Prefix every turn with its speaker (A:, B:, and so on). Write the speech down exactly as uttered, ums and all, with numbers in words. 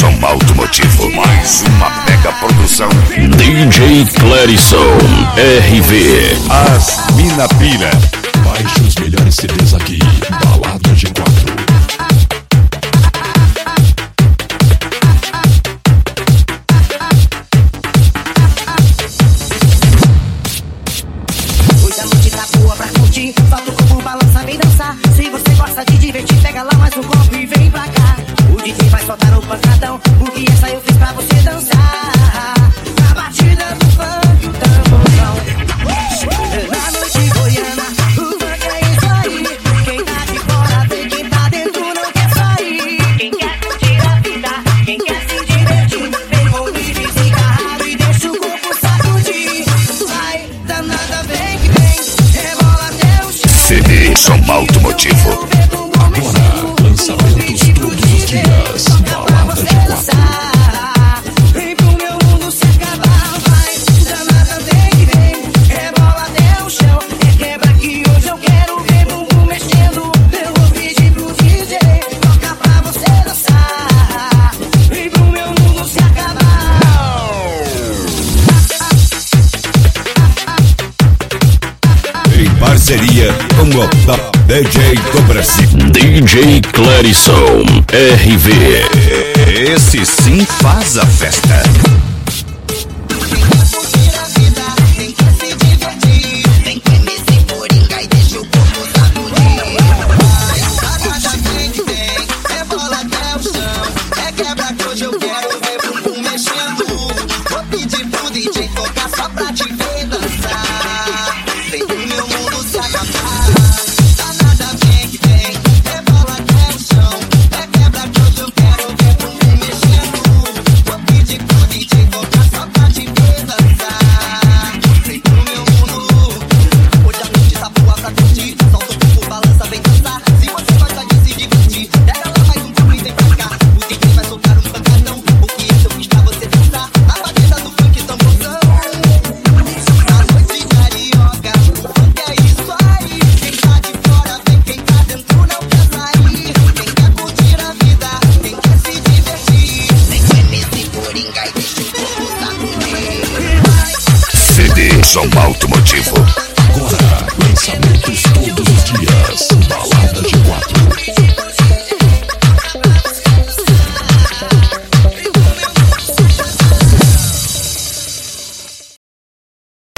A: Som Automotivo, mais uma mega produção. D J Clérisson, R V. As Mina Pira.
B: Baixe os melhores C Ds aqui, Balada G quatro.
C: Solta o corpo, balança, vem dançar. Se você gosta de divertir, pega lá mais um copo e vem pra cá. O D J vai soltar o pancadão, porque essa eu fiz pra você dançar. Na batida do funk, o tamborzão. Na noite goiana, o funk é isso aí. Quem tá de fora vê, quem tá dentro não quer sair. Quem quer curtir a vida, quem quer se divertir, vem comigo e fica raro e deixa o corpo sacudir. Vai, danada, vem que vem.
A: C D Som Automotivo.
B: Agora, lançamentos todos os dias. Balada G quatro.
C: Vem pro meu mundo se acabar, vai. Danada, vem que vem. Rebola até o chão. É quebra que hoje eu quero ver bumbum mexendo. Eu vou pedir pro D J tocar pra você dançar. Vem pro meu mundo se acabar.
A: Em parceria com o Top D J do Brasil, D J Clérisson, R V. Esse sim faz a festa. Som Automotivo.
B: Agora, lançamentos todos os dias. Balada G quatro.